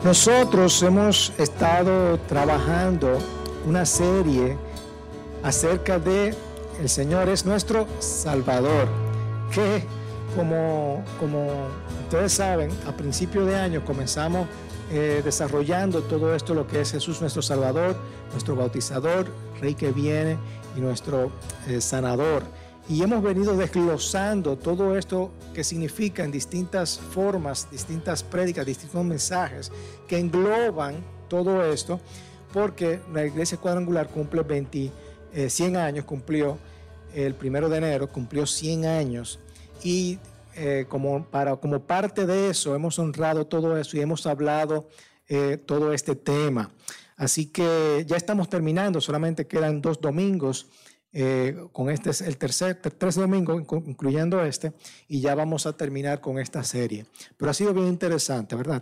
Nosotros hemos estado trabajando una serie acerca de el Señor es nuestro Salvador, que como ustedes saben, a principio de año comenzamos desarrollando todo esto, lo que es Jesús nuestro Salvador, nuestro bautizador, Rey que viene y nuestro sanador. Y hemos venido desglosando todo esto que significa en distintas formas, distintas prédicas, distintos mensajes que engloban todo esto, porque la Iglesia Cuadrangular cumple 100 años, cumplió el 1 de enero, cumplió 100 años y como parte de eso hemos honrado todo eso y hemos hablado todo este tema. Así que ya estamos terminando, solamente quedan 2 domingos. Con este es el tercer domingo, incluyendo este, y ya vamos a terminar con esta serie. Pero ha sido bien interesante, ¿verdad?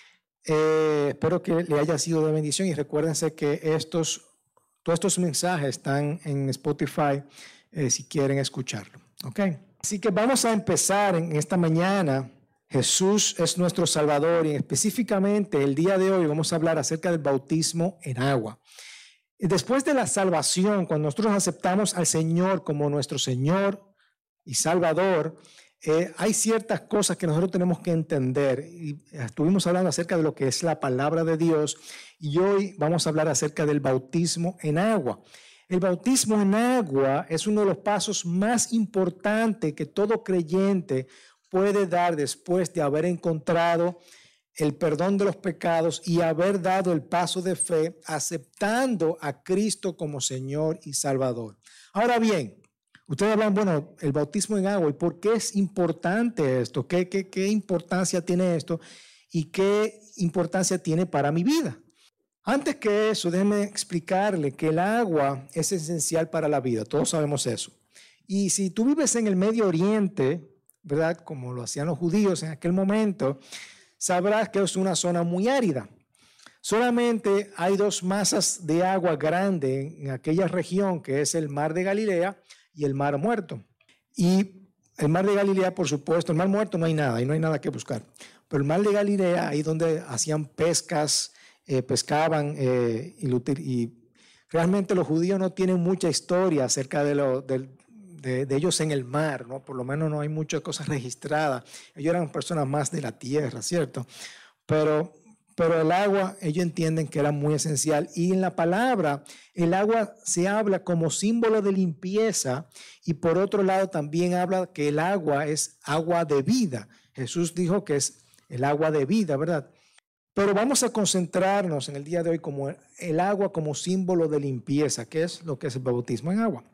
Espero que le haya sido de bendición y recuérdense que todos estos mensajes están en Spotify si quieren escucharlo. ¿Ok? Así que vamos a empezar en esta mañana. Jesús es nuestro Salvador y específicamente el día de hoy vamos a hablar acerca del bautismo en agua. Después de la salvación, cuando nosotros aceptamos al Señor como nuestro Señor y Salvador, hay ciertas cosas que nosotros tenemos que entender. Y estuvimos hablando acerca de lo que es la palabra de Dios y hoy vamos a hablar acerca del bautismo en agua. El bautismo en agua es uno de los pasos más importantes que todo creyente puede dar después de haber encontrado el perdón de los pecados y haber dado el paso de fe aceptando a Cristo como Señor y Salvador. Ahora bien, ustedes hablan, bueno, el bautismo en agua, ¿y por qué es importante esto? ¿Qué importancia tiene esto? ¿Y qué importancia tiene para mi vida? Antes que eso, déjenme explicarle que el agua es esencial para la vida. Todos sabemos eso. Y si tú vives en el Medio Oriente, ¿verdad? Como lo hacían los judíos en aquel momento, sabrás que es una zona muy árida. Solamente hay 2 masas de agua grande en aquella región, que es el Mar de Galilea y el Mar Muerto. Y el Mar de Galilea, por supuesto, el Mar Muerto no hay nada, y no hay nada que buscar. Pero el Mar de Galilea, ahí donde hacían pescas, pescaban, y realmente los judíos no tienen mucha historia acerca de ellos en el mar, ¿no? Por lo menos no hay muchas cosas registradas. Ellos eran personas más de la tierra, ¿cierto? Pero el agua, ellos entienden que era muy esencial. Y en la palabra, el agua se habla como símbolo de limpieza y por otro lado también habla que el agua es agua de vida. Jesús dijo que es el agua de vida, ¿verdad? Pero vamos a concentrarnos en el día de hoy como el agua como símbolo de limpieza, que es lo que es el bautismo en agua.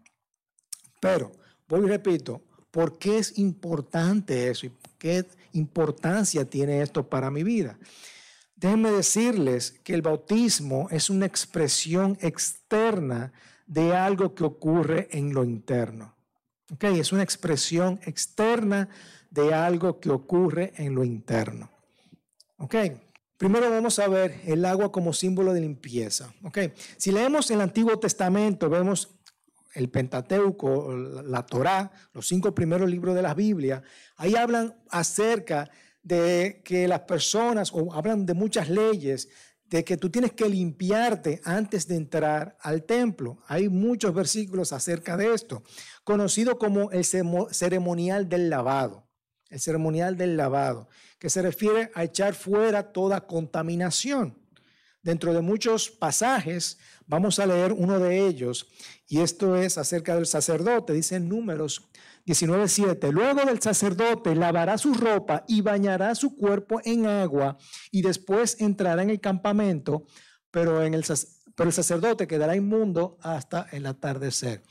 Pero, voy y repito, ¿por qué es importante eso? ¿Y qué importancia tiene esto para mi vida? Déjenme decirles que el bautismo es una expresión externa de algo que ocurre en lo interno. ¿Ok? Es una expresión externa de algo que ocurre en lo interno. ¿Ok? Primero vamos a ver el agua como símbolo de limpieza. ¿Ok? Si leemos el Antiguo Testamento, vemos el Pentateuco, la Torá, los 5 primeros libros de la Biblia, ahí hablan acerca de que las personas, o hablan de muchas leyes, de que tú tienes que limpiarte antes de entrar al templo. Hay muchos versículos acerca de esto, conocido como el ceremonial del lavado. El ceremonial del lavado, que se refiere a echar fuera toda contaminación. Dentro de muchos pasajes, vamos a leer uno de ellos, y esto es acerca del sacerdote. Dice en Números 19:7, luego del sacerdote lavará su ropa y bañará su cuerpo en agua, y después entrará en el campamento, pero el sacerdote quedará inmundo hasta el atardecer.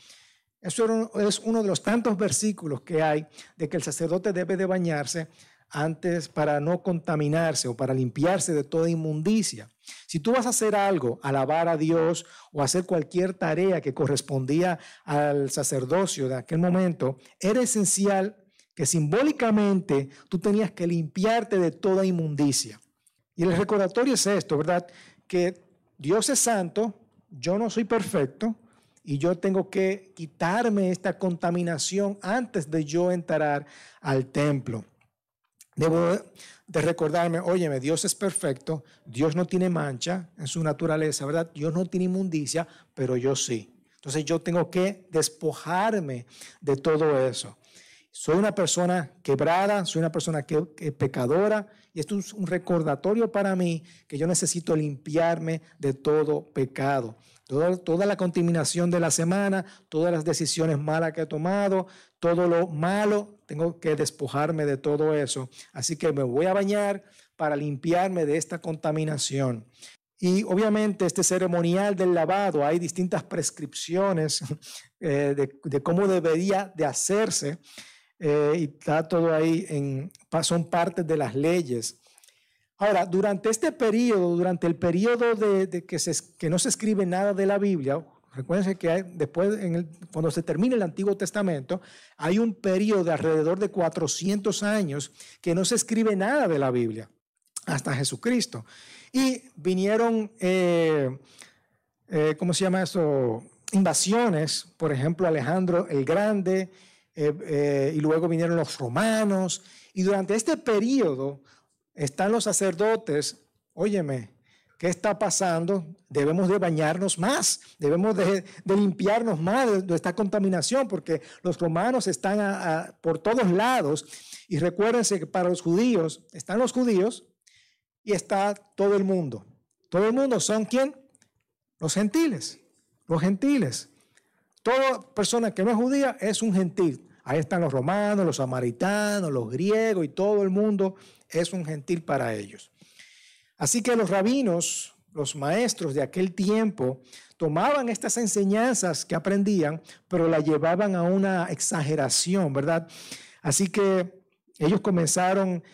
Eso es uno de los tantos versículos que hay de que el sacerdote debe de bañarse antes para no contaminarse o para limpiarse de toda inmundicia. Si tú vas a hacer algo, alabar a Dios o hacer cualquier tarea que correspondía al sacerdocio de aquel momento, era esencial que simbólicamente tú tenías que limpiarte de toda inmundicia. Y el recordatorio es esto, ¿verdad? Que Dios es santo, yo no soy perfecto, y yo tengo que quitarme esta contaminación antes de yo entrar al templo. Debo de recordarme, óyeme, Dios es perfecto, Dios no tiene mancha en su naturaleza, ¿verdad? Dios no tiene inmundicia, pero yo sí. Entonces yo tengo que despojarme de todo eso. Soy una persona quebrada, soy una persona que pecadora, y esto es un recordatorio para mí que yo necesito limpiarme de todo pecado. Toda la contaminación de la semana, todas las decisiones malas que he tomado, todo lo malo, tengo que despojarme de todo eso. Así que me voy a bañar para limpiarme de esta contaminación. Y obviamente este ceremonial del lavado, hay distintas prescripciones de cómo debería de hacerse. Y está todo ahí, son partes de las leyes. Ahora, durante este periodo, durante el periodo que no se escribe nada de la Biblia, recuérdense que después, cuando se termina el Antiguo Testamento, hay un periodo de alrededor de 400 años que no se escribe nada de la Biblia, hasta Jesucristo. Y vinieron, ¿cómo se llama eso? Invasiones, por ejemplo, Alejandro el Grande, y luego vinieron los romanos, y durante este periodo están los sacerdotes, óyeme, ¿qué está pasando? Debemos de bañarnos más, debemos de limpiarnos más de esta contaminación, porque los romanos están por todos lados, y recuérdense que para los judíos, están los judíos y está todo el mundo. Todo el mundo son ¿quién? Los gentiles, los gentiles. Toda persona que no es judía es un gentil. Ahí están los romanos, los samaritanos, los griegos y todo el mundo es un gentil para ellos. Así que los rabinos, los maestros de aquel tiempo, tomaban estas enseñanzas que aprendían, pero las llevaban a una exageración, ¿verdad? Así que ellos comenzaron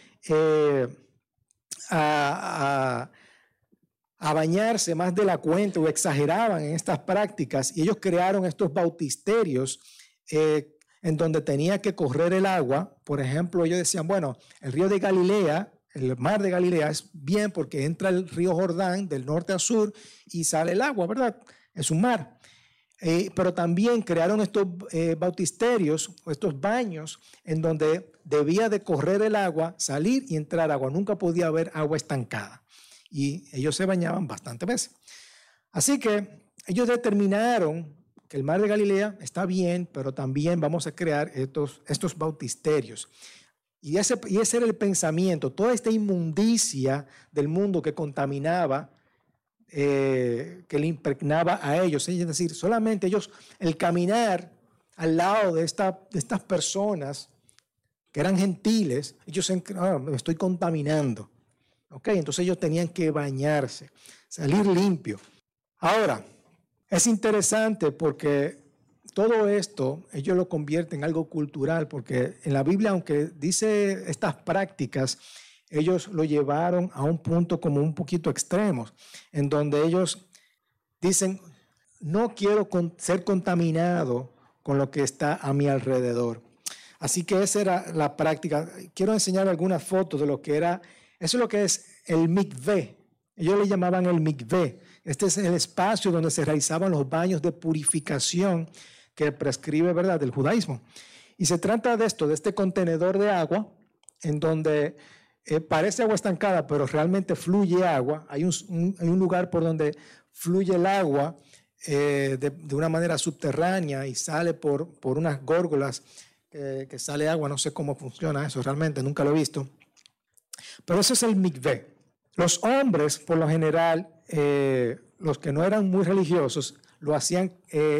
a bañarse más de la cuenta o exageraban en estas prácticas, y ellos crearon estos bautisterios en donde tenía que correr el agua. Por ejemplo, ellos decían, bueno, el río de Galilea, el mar de Galilea es bien porque entra el río Jordán del norte a sur y sale el agua, ¿verdad? Es un mar. Pero también crearon estos bautisterios, estos baños en donde debía de correr el agua, salir y entrar agua. Nunca podía haber agua estancada. Y ellos se bañaban bastantes veces. Así que ellos determinaron que el mar de Galilea está bien, pero también vamos a crear estos bautisterios. Y ese era el pensamiento, toda esta inmundicia del mundo que contaminaba, que le impregnaba a ellos. Es decir, solamente ellos, el caminar al lado de estas personas que eran gentiles, ellos me estoy contaminando. Okay, entonces ellos tenían que bañarse, salir limpio. Ahora, es interesante porque todo esto ellos lo convierten en algo cultural, porque en la Biblia, aunque dice estas prácticas, ellos lo llevaron a un punto como un poquito extremo, en donde ellos dicen, no quiero ser contaminado con lo que está a mi alrededor. Así que esa era la práctica. Quiero enseñar algunas fotos de lo que era. Eso es lo que es el mikvé. Ellos le llamaban el mikvé. Este es el espacio donde se realizaban los baños de purificación que prescribe, ¿verdad?, del judaísmo. Y se trata de esto, de este contenedor de agua, en donde parece agua estancada, pero realmente fluye agua. Hay un lugar por donde fluye el agua de una manera subterránea y sale por unas górgolas que sale agua. No sé cómo funciona eso realmente, nunca lo he visto. Pero eso es el mikvé. Los hombres, por lo general, los que no eran muy religiosos, lo hacían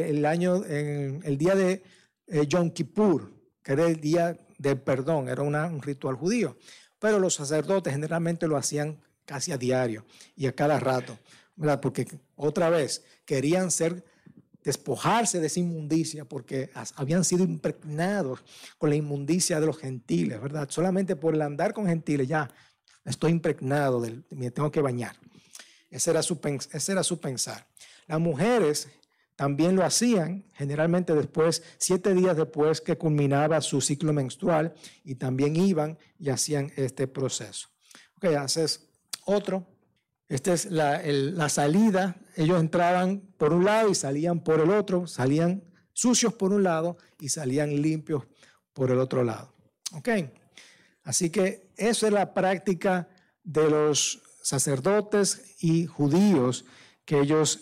el día de Yom Kippur, que era el día del perdón, era un ritual judío. Pero los sacerdotes generalmente lo hacían casi a diario y a cada rato, ¿verdad? Porque otra vez querían despojarse de esa inmundicia, porque habían sido impregnados con la inmundicia de los gentiles, ¿verdad? Solamente por el andar con gentiles ya estoy impregnado, me tengo que bañar. Ese era su pensar. Las mujeres también lo hacían, generalmente 7 días después que culminaba su ciclo menstrual, y también iban y hacían este proceso. Ok, haces otro. Esta es la salida. Ellos entraban por un lado y salían por el otro, salían sucios por un lado y salían limpios por el otro lado. Ok. Así que eso es la práctica de los sacerdotes y judíos, que ellos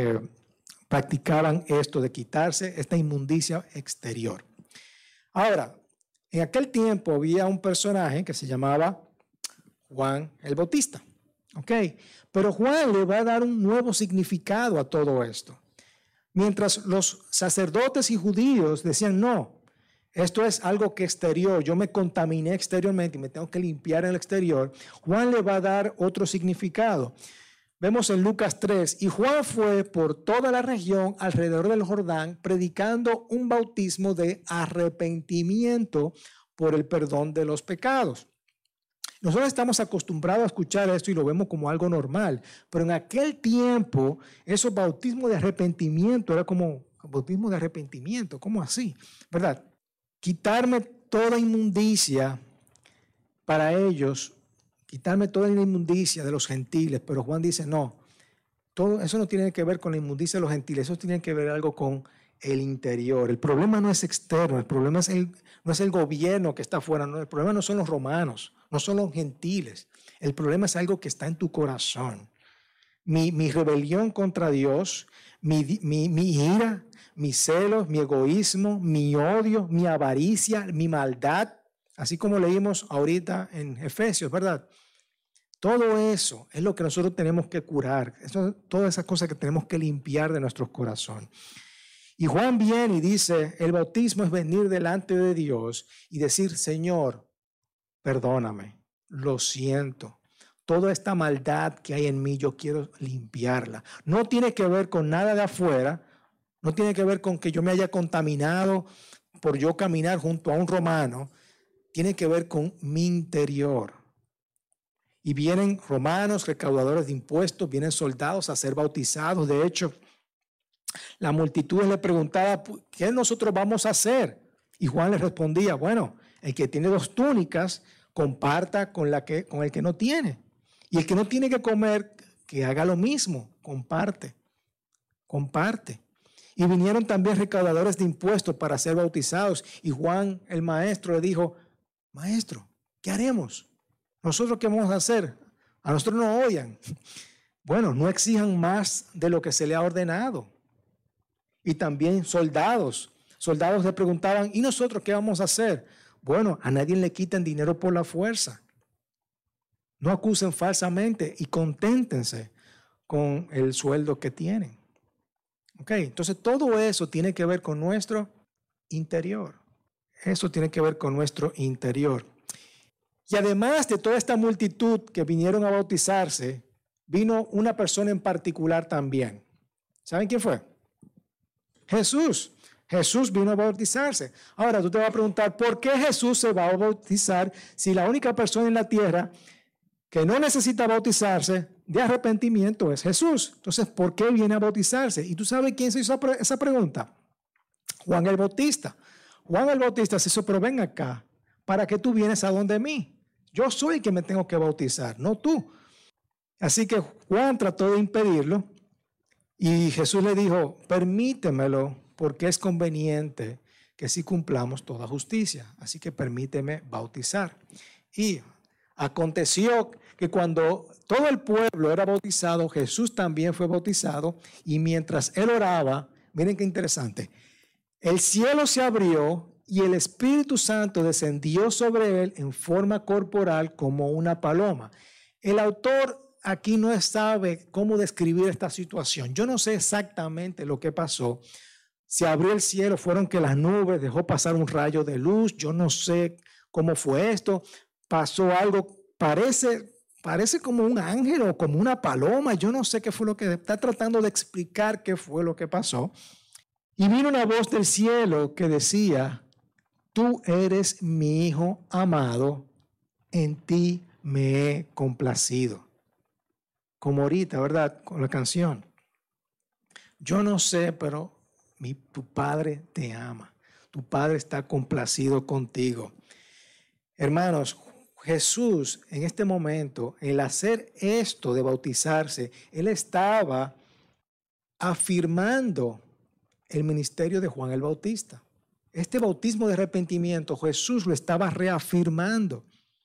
practicaban esto de quitarse esta inmundicia exterior. Ahora, en aquel tiempo había un personaje que se llamaba Juan el Bautista. ¿Ok? Pero Juan le va a dar un nuevo significado a todo esto. Mientras los sacerdotes y judíos decían, no, esto es algo que exterior, yo me contaminé exteriormente y me tengo que limpiar en el exterior, Juan le va a dar otro significado. Vemos en Lucas 3, y Juan fue por toda la región alrededor del Jordán predicando un bautismo de arrepentimiento por el perdón de los pecados. Nosotros estamos acostumbrados a escuchar esto y lo vemos como algo normal, pero en aquel tiempo esos bautismos de arrepentimiento era como bautismo de arrepentimiento, ¿cómo así? ¿Verdad? Quitarme toda inmundicia para ellos, quitarme toda la inmundicia de los gentiles, pero Juan dice no, todo eso no tiene que ver con la inmundicia de los gentiles, eso tiene que ver algo con el interior. El problema no es externo, el problema no es el gobierno que está afuera, no, el problema no son los romanos, no son los gentiles, el problema es algo que está en tu corazón. Mi rebelión contra Dios, mi ira, mis celos, mi egoísmo, mi odio, mi avaricia, mi maldad, así como leímos ahorita en Efesios, ¿verdad? Todo eso es lo que nosotros tenemos que curar, todas esas cosas que tenemos que limpiar de nuestro corazón. Y Juan viene y dice, el bautismo es venir delante de Dios y decir, Señor, perdóname, lo siento. Toda esta maldad que hay en mí, yo quiero limpiarla. No tiene que ver con nada de afuera, no tiene que ver con que yo me haya contaminado por yo caminar junto a un romano, tiene que ver con mi interior. Y vienen romanos, recaudadores de impuestos, vienen soldados a ser bautizados. De hecho, la multitud le preguntaba, ¿qué nosotros vamos a hacer? Y Juan les respondía, bueno, el que tiene 2 túnicas, comparta con el que no tiene. Y el que no tiene que comer, que haga lo mismo, comparte. Y vinieron también recaudadores de impuestos para ser bautizados. Y Juan, el maestro, le dijo, maestro, ¿qué haremos? ¿Nosotros qué vamos a hacer? A nosotros nos odian. Bueno, no exijan más de lo que se le ha ordenado. Y también soldados le preguntaban, ¿y nosotros qué vamos a hacer? Bueno, a nadie le quiten dinero por la fuerza. No acusen falsamente y conténtense con el sueldo que tienen. ¿Ok? Entonces todo eso tiene que ver con nuestro interior. Eso tiene que ver con nuestro interior. Y además de toda esta multitud que vinieron a bautizarse, vino una persona en particular también. ¿Saben quién fue? Jesús. Jesús vino a bautizarse. Ahora tú te vas a preguntar, ¿por qué Jesús se va a bautizar si la única persona en la tierra que no necesita bautizarse de arrepentimiento es Jesús? Entonces, ¿por qué viene a bautizarse? ¿Y tú sabes quién se hizo esa pregunta? Juan el Bautista. Juan el Bautista se hizo, pero ven acá, ¿para qué tú vienes a donde mí? Yo soy el que me tengo que bautizar, no tú. Así que Juan trató de impedirlo y Jesús le dijo, permítemelo porque es conveniente que sí cumplamos toda justicia. Así que permíteme bautizar. Y aconteció que cuando todo el pueblo era bautizado, Jesús también fue bautizado y mientras él oraba, miren qué interesante, el cielo se abrió y el Espíritu Santo descendió sobre él en forma corporal como una paloma. El autor aquí no sabe cómo describir esta situación. Yo no sé exactamente lo que pasó. Se abrió el cielo, fueron que las nubes, dejó pasar un rayo de luz. Yo no sé cómo fue esto. Pasó algo, parece como un ángel o como una paloma. Yo no sé qué fue lo que está tratando de explicar qué fue lo que pasó. Y vino una voz del cielo que decía, tú eres mi Hijo amado, en ti me he complacido. Como ahorita, ¿verdad? Con la canción. Yo no sé, pero tu Padre te ama. Tu Padre está complacido contigo. Hermanos, Jesús en este momento, el hacer esto de bautizarse, Él estaba afirmando el ministerio de Juan el Bautista. Este bautismo de arrepentimiento, Jesús lo estaba reafirmando.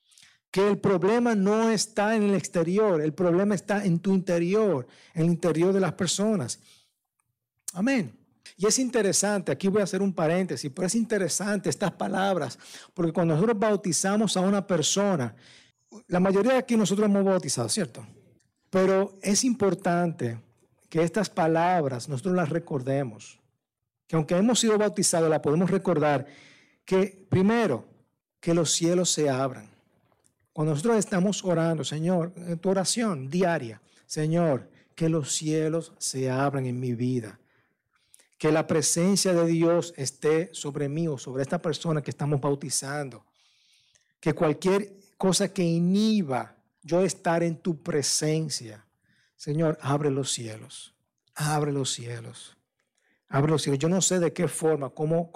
que el problema no está en el exterior, el problema está en tu interior, en el interior de las personas. Amén. Y es interesante, aquí voy a hacer un paréntesis, pero es interesante estas palabras, porque cuando nosotros bautizamos a una persona, la mayoría de aquí nosotros hemos bautizado, ¿cierto? Pero es importante que estas palabras nosotros las recordemos, que aunque hemos sido bautizados, la podemos recordar, que primero, que los cielos se abran. Cuando nosotros estamos orando, Señor, en tu oración diaria, Señor, que los cielos se abran en mi vida. Que la presencia de Dios esté sobre mí o sobre esta persona que estamos bautizando. Que cualquier cosa que inhiba yo estar en tu presencia, Señor, abre los cielos. Abre los cielos. Abre los cielos. Yo no sé de qué forma, cómo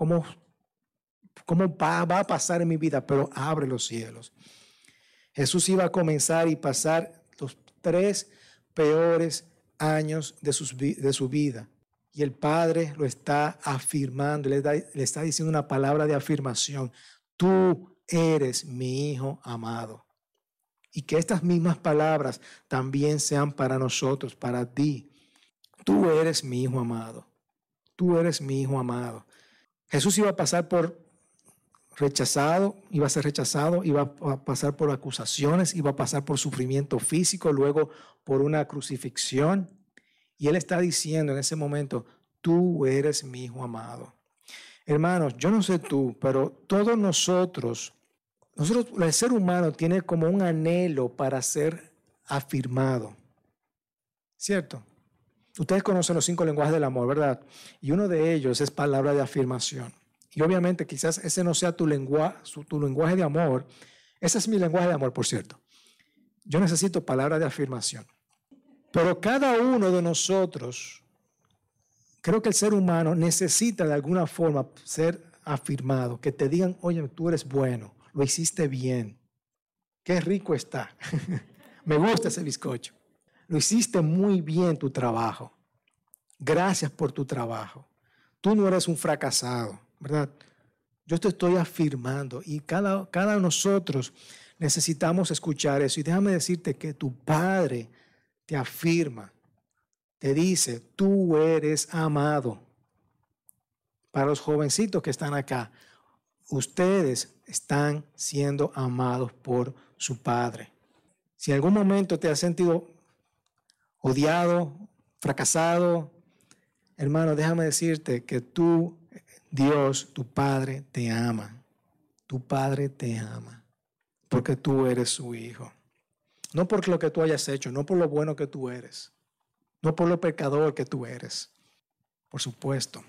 va a pasar en mi vida, pero abre los cielos. Jesús iba a comenzar y pasar los 3 peores años de su vida. Y el Padre lo está afirmando, le está diciendo una palabra de afirmación. Tú eres mi Hijo amado. Y que estas mismas palabras también sean para nosotros, para ti. Tú eres mi Hijo amado. Tú eres mi Hijo amado. Jesús iba a pasar por rechazado, iba a ser rechazado, iba a pasar por acusaciones, iba a pasar por sufrimiento físico, luego por una crucifixión. Y Él está diciendo en ese momento, tú eres mi Hijo amado. Hermanos, yo no sé tú, pero todos nosotros, el ser humano tiene como un anhelo para ser afirmado. ¿Cierto? Ustedes conocen los 5 lenguajes del amor, ¿verdad? Y uno de ellos es palabra de afirmación. Y obviamente quizás ese no sea tu lenguaje de amor. Ese es mi lenguaje de amor, por cierto. Yo necesito palabra de afirmación. Pero cada uno de nosotros, creo que el ser humano necesita de alguna forma ser afirmado, que te digan, oye, tú eres bueno, lo hiciste bien, qué rico está, me gusta ese bizcocho, lo hiciste muy bien tu trabajo, gracias por tu trabajo, tú no eres un fracasado, ¿verdad? Yo te estoy afirmando y cada de nosotros necesitamos escuchar eso. Y déjame decirte que tu Padre te afirma, te dice, tú eres amado. Para los jovencitos que están acá, ustedes están siendo amados por su Padre. Si en algún momento te has sentido odiado, fracasado, hermano, déjame decirte que tú, Dios, tu Padre, te ama. Tu Padre te ama porque tú eres su hijo. No por lo que tú hayas hecho, no por lo bueno que tú eres, no por lo pecador que tú eres. Por supuesto,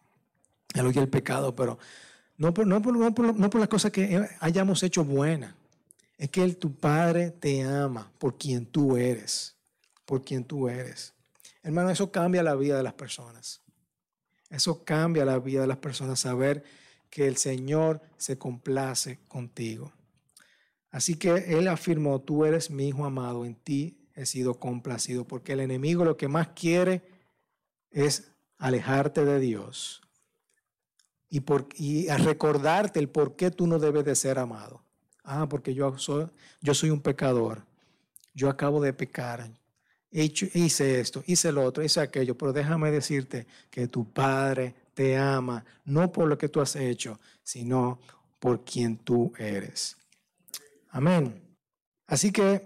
Él oye el pecado, pero no por las cosas que hayamos hecho buenas. Es que tu Padre te ama por quien tú eres, por quien tú eres. Hermano, eso cambia la vida de las personas. Eso cambia la vida de las personas, saber que el Señor se complace contigo. Así que Él afirmó, tú eres mi Hijo amado, en ti he sido complacido, porque el enemigo lo que más quiere es alejarte de Dios y a recordarte el por qué tú no debes de ser amado. Porque yo soy un pecador, yo acabo de pecar, hice esto, hice lo otro, hice aquello, pero déjame decirte que tu Padre te ama, no por lo que tú has hecho, sino por quien tú eres. Amén. Así que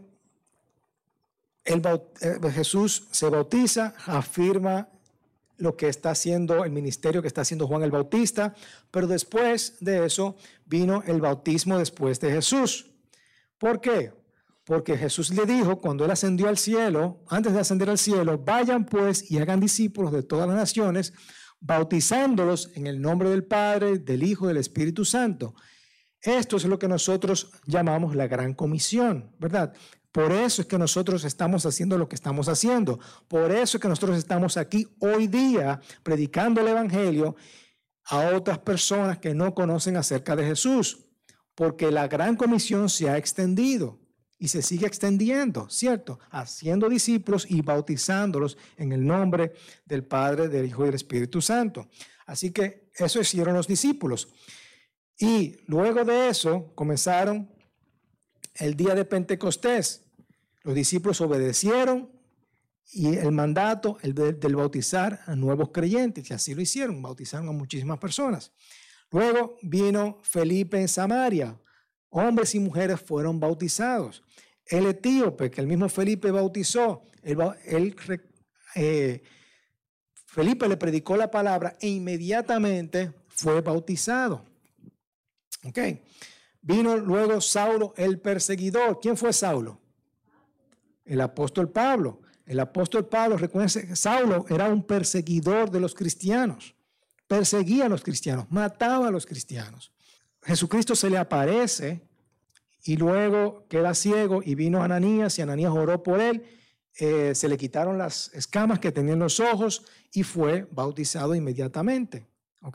Jesús se bautiza, afirma lo que está haciendo el ministerio que está haciendo Juan el Bautista, pero después de eso vino el bautismo después de Jesús. ¿Por qué? Porque Jesús le dijo cuando Él ascendió al cielo, antes de ascender al cielo, vayan pues y hagan discípulos de todas las naciones, bautizándolos en el nombre del Padre, del Hijo y del Espíritu Santo. Esto es lo que nosotros llamamos la Gran Comisión, ¿verdad? Por eso es que nosotros estamos haciendo lo que estamos haciendo. Por eso es que nosotros estamos aquí hoy día predicando el Evangelio a otras personas que no conocen acerca de Jesús. Porque la Gran Comisión se ha extendido y se sigue extendiendo, ¿cierto? Haciendo discípulos y bautizándolos en el nombre del Padre, del Hijo y del Espíritu Santo. Así que eso hicieron los discípulos. Y luego de eso comenzaron el día de Pentecostés. Los discípulos obedecieron y el mandato del bautizar a nuevos creyentes, y así lo hicieron, bautizaron a muchísimas personas. Luego vino Felipe en Samaria. Hombres y mujeres fueron bautizados. El etíope, que el mismo Felipe bautizó, Felipe le predicó la palabra e inmediatamente fue bautizado. Ok. Vino luego Saulo el perseguidor. ¿Quién fue Saulo? El apóstol Pablo. El apóstol Pablo, recuerden que Saulo era un perseguidor de los cristianos. Perseguía a los cristianos, mataba a los cristianos. Jesucristo se le aparece y luego queda ciego y vino Ananías y Ananías oró por él. Se le quitaron las escamas que tenía en los ojos y fue bautizado inmediatamente. Ok.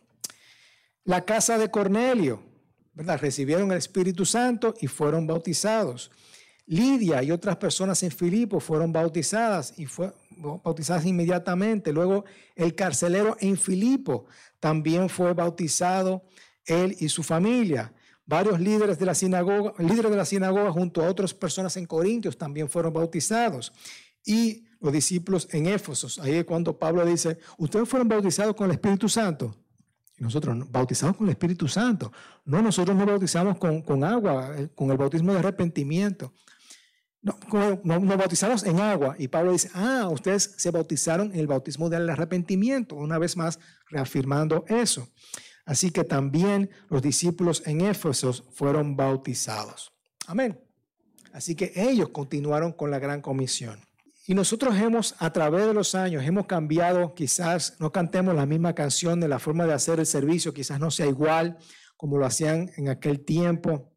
La casa de Cornelio, ¿verdad? Recibieron el Espíritu Santo y fueron bautizados. Lidia y otras personas en Filipo fueron bautizadas y bautizadas inmediatamente. Luego el carcelero en Filipo también fue bautizado, él y su familia. Varios líderes de la sinagoga junto a otras personas en Corintios también fueron bautizados. Y los discípulos en Éfeso, ahí es cuando Pablo dice, ustedes fueron bautizados con el Espíritu Santo. Y nosotros bautizamos con el Espíritu Santo. No, nosotros nos bautizamos con agua, con el bautismo de arrepentimiento. No, nos bautizamos en agua. Y Pablo dice, ustedes se bautizaron en el bautismo del arrepentimiento. Una vez más, reafirmando eso. Así que también los discípulos en Éfeso fueron bautizados. Amén. Así que ellos continuaron con la gran comisión. Y nosotros a través de los años, hemos cambiado, quizás no cantemos la misma canción, de la forma de hacer el servicio, quizás no sea igual como lo hacían en aquel tiempo.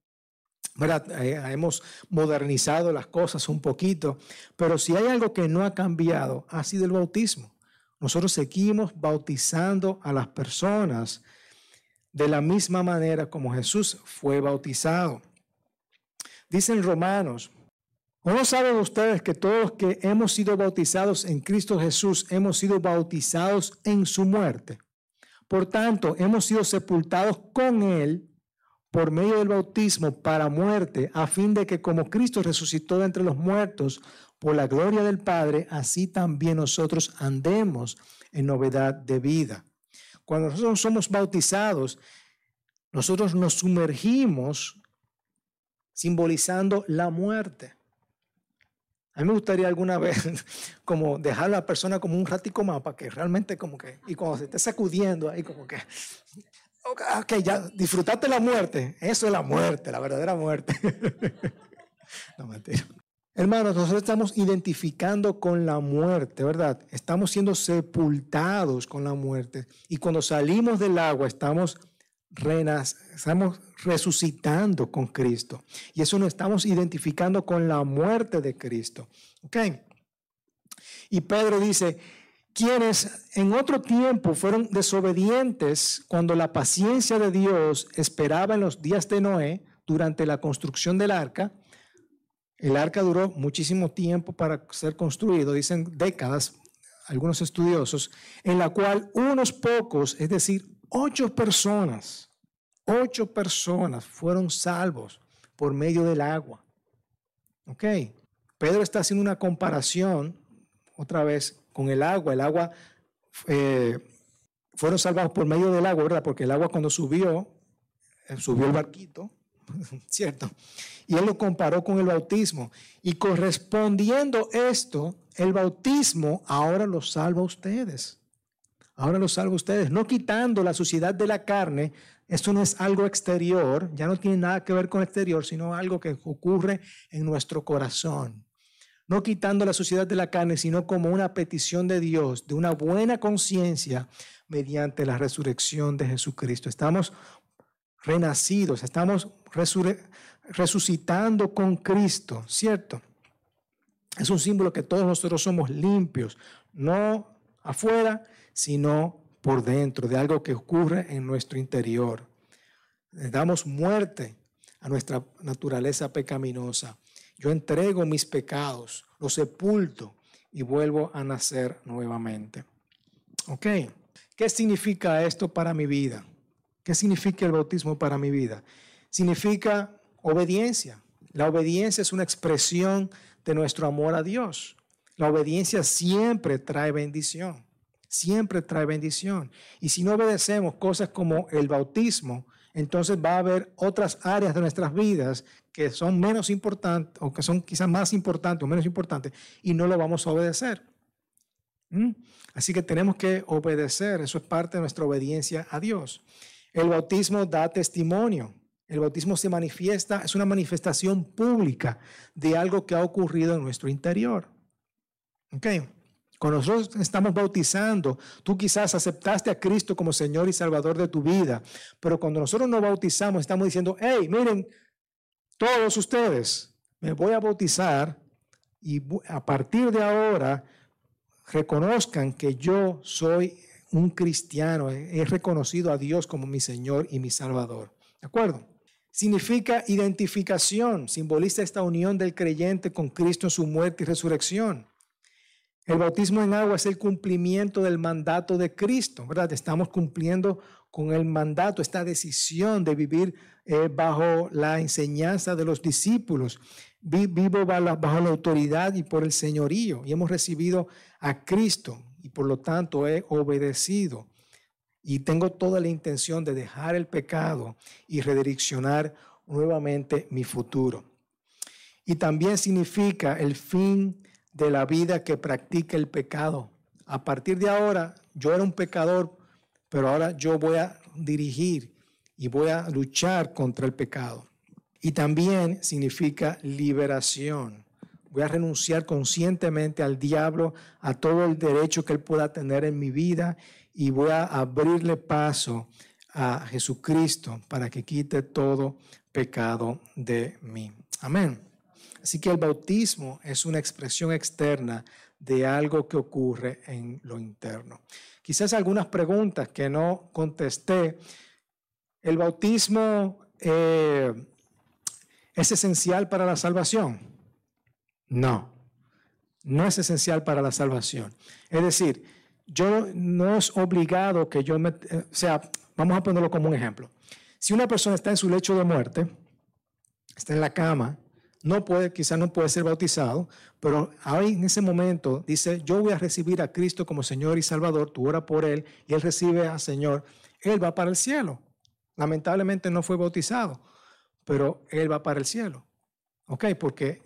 Hemos modernizado las cosas un poquito, pero si hay algo que no ha cambiado, ha sido el bautismo. Nosotros seguimos bautizando a las personas de la misma manera como Jesús fue bautizado. Dicen Romanos, ¿o no saben ustedes que todos los que hemos sido bautizados en Cristo Jesús hemos sido bautizados en su muerte? Por tanto, hemos sido sepultados con Él por medio del bautismo para muerte, a fin de que como Cristo resucitó de entre los muertos por la gloria del Padre, así también nosotros andemos en novedad de vida. Cuando nosotros somos bautizados, nosotros nos sumergimos simbolizando la muerte. A mí me gustaría alguna vez como dejar a la persona como un ratico más para que realmente como que, y cuando se esté sacudiendo ahí como que, ok, ya disfrutaste la muerte. Eso es la muerte, la verdadera muerte. No, mentira. Hermanos, nosotros estamos identificando con la muerte, ¿verdad? Estamos siendo sepultados con la muerte. Y cuando salimos del agua, estamos resucitando con Cristo. Y eso nos estamos identificando con la muerte de Cristo. ¿Ok? Y Pedro dice, quienes en otro tiempo fueron desobedientes cuando la paciencia de Dios esperaba en los días de Noé durante la construcción del arca. El arca duró muchísimo tiempo para ser construido, dicen décadas, algunos estudiosos, en la cual unos pocos, es decir, 8 personas fueron salvos por medio del agua. Ok, Pedro está haciendo una comparación otra vez con el agua. El agua, fueron salvados por medio del agua, ¿verdad? Porque el agua cuando subió el barquito, ¿cierto? Y él lo comparó con el bautismo. Y correspondiendo esto, el bautismo ahora los salva a ustedes. Ahora los salva a ustedes, no quitando la suciedad de la carne. Esto no es algo exterior, ya no tiene nada que ver con el exterior, sino algo que ocurre en nuestro corazón. No quitando la suciedad de la carne, sino como una petición de Dios, de una buena conciencia mediante la resurrección de Jesucristo. Estamos renacidos, estamos resucitando con Cristo, ¿cierto? Es un símbolo que todos nosotros somos limpios, no afuera, sino por dentro, de algo que ocurre en nuestro interior. Le damos muerte a nuestra naturaleza pecaminosa. Yo entrego mis pecados, los sepulto y vuelvo a nacer nuevamente. ¿Ok? ¿Qué significa esto para mi vida? ¿Qué significa el bautismo para mi vida? Significa obediencia. La obediencia es una expresión de nuestro amor a Dios. La obediencia siempre trae bendición. Siempre trae bendición. Y si no obedecemos cosas como el bautismo, entonces va a haber otras áreas de nuestras vidas que son menos importantes o que son quizás más importantes o menos importantes y no lo vamos a obedecer. Así que tenemos que obedecer. Eso es parte de nuestra obediencia a Dios. El bautismo da testimonio. El bautismo se manifiesta, es una manifestación pública de algo que ha ocurrido en nuestro interior. Cuando nosotros estamos bautizando, tú quizás aceptaste a Cristo como Señor y Salvador de tu vida, pero cuando nosotros nos bautizamos, estamos diciendo, hey, miren, todos ustedes, me voy a bautizar y a partir de ahora reconozcan que yo soy un cristiano, he reconocido a Dios como mi Señor y mi Salvador. ¿De acuerdo? Significa identificación, simboliza esta unión del creyente con Cristo en su muerte y resurrección. El bautismo en agua es el cumplimiento del mandato de Cristo, ¿verdad? Estamos cumpliendo con el mandato, esta decisión de vivir bajo la enseñanza de los discípulos. Vivo bajo la autoridad y por el señorío. Y hemos recibido a Cristo y por lo tanto he obedecido. Y tengo toda la intención de dejar el pecado y redireccionar nuevamente mi futuro. Y también significa el fin de la vida que practica el pecado. A partir de ahora, yo era un pecador, pero ahora yo voy a dirigir y voy a luchar contra el pecado. Y también significa liberación. Voy a renunciar conscientemente al diablo, a todo el derecho que él pueda tener en mi vida y voy a abrirle paso a Jesucristo para que quite todo pecado de mí. Amén. Así que el bautismo es una expresión externa de algo que ocurre en lo interno. Quizás algunas preguntas que no contesté. ¿El bautismo es esencial para la salvación? No, no es esencial para la salvación. Es decir, yo no es obligado que yo vamos a ponerlo como un ejemplo. Si una persona está en su lecho de muerte, está en la cama, quizás no puede ser bautizado, pero ahí en ese momento dice, yo voy a recibir a Cristo como Señor y Salvador, tú ora por Él y Él recibe al Señor, Él va para el cielo. Lamentablemente no fue bautizado, pero Él va para el cielo. Porque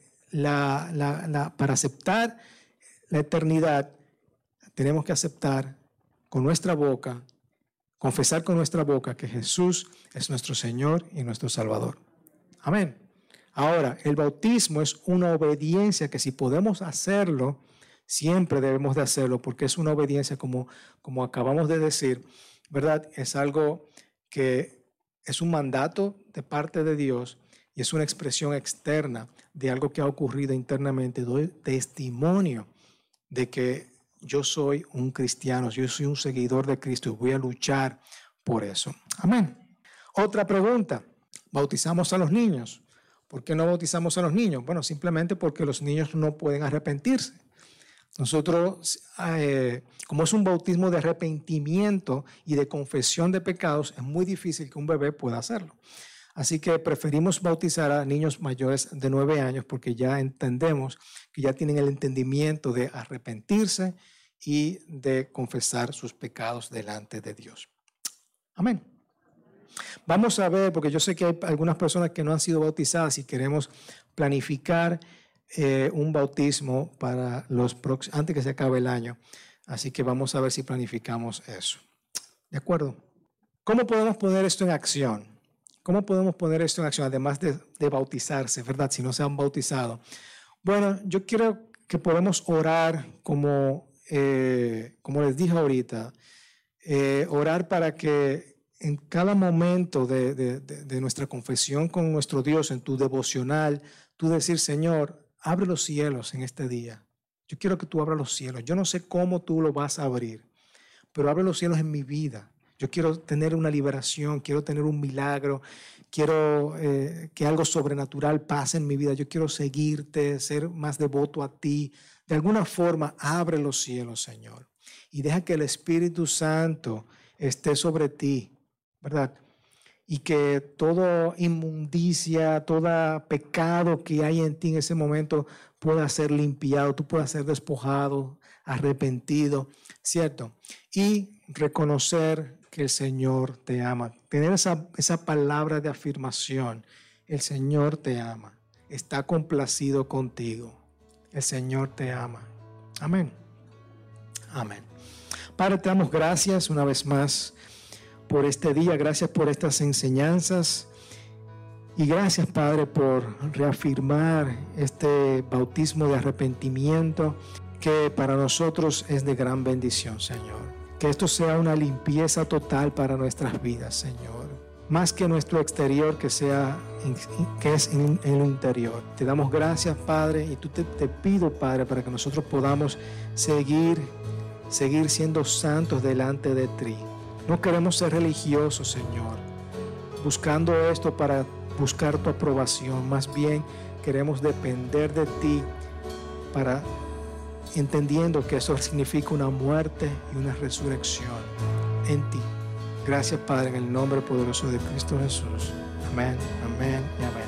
para aceptar la eternidad tenemos que aceptar con nuestra boca, confesar con nuestra boca que Jesús es nuestro Señor y nuestro Salvador. Amén. Ahora, el bautismo es una obediencia que si podemos hacerlo, siempre debemos de hacerlo, porque es una obediencia como acabamos de decir, ¿verdad? Es algo que es un mandato de parte de Dios y es una expresión externa de algo que ha ocurrido internamente. Doy testimonio de que yo soy un cristiano, yo soy un seguidor de Cristo y voy a luchar por eso. Amén. Otra pregunta, ¿bautizamos a los niños? ¿Por qué no bautizamos a los niños? Bueno, simplemente porque los niños no pueden arrepentirse. Nosotros, como es un bautismo de arrepentimiento y de confesión de pecados, es muy difícil que un bebé pueda hacerlo. Así que preferimos bautizar a niños mayores de 9 años porque ya entendemos que ya tienen el entendimiento de arrepentirse y de confesar sus pecados delante de Dios. Amén. Vamos a ver, porque yo sé que hay algunas personas que no han sido bautizadas y queremos planificar un bautismo para antes que se acabe el año. Así que vamos a ver si planificamos eso. ¿De acuerdo? ¿Cómo podemos poner esto en acción? ¿Cómo podemos poner esto en acción, además de bautizarse, verdad? Si no se han bautizado. Bueno, yo quiero que podamos orar como les dije ahorita, orar para que en cada momento de nuestra confesión con nuestro Dios, en tu devocional, tú decir, Señor, abre los cielos en este día. Yo quiero que tú abras los cielos. Yo no sé cómo tú lo vas a abrir, pero abre los cielos en mi vida. Yo quiero tener una liberación, quiero tener un milagro, quiero que algo sobrenatural pase en mi vida. Yo quiero seguirte, ser más devoto a ti. De alguna forma, abre los cielos, Señor, y deja que el Espíritu Santo esté sobre ti, ¿verdad? y que toda inmundicia, todo pecado que hay en ti en ese momento pueda ser limpiado, tú puedas ser despojado, arrepentido, ¿cierto? Y reconocer que el Señor te ama. Tener esa palabra de afirmación. El Señor te ama. Está complacido contigo. El Señor te ama. Amén. Amén. Padre, te damos gracias una vez más por este día. Gracias por estas enseñanzas. Y gracias, Padre, por reafirmar este bautismo de arrepentimiento que para nosotros es de gran bendición, Señor. Que esto sea una limpieza total para nuestras vidas, Señor. Más que nuestro exterior, que es en lo interior. Te damos gracias, Padre, y te pido, Padre, para que nosotros podamos seguir siendo santos delante de ti. No queremos ser religiosos, Señor, buscando esto para buscar tu aprobación. Más bien queremos depender de ti, entendiendo que eso significa una muerte y una resurrección en ti. Gracias, Padre, en el nombre poderoso de Cristo Jesús. Amén, amén y amén.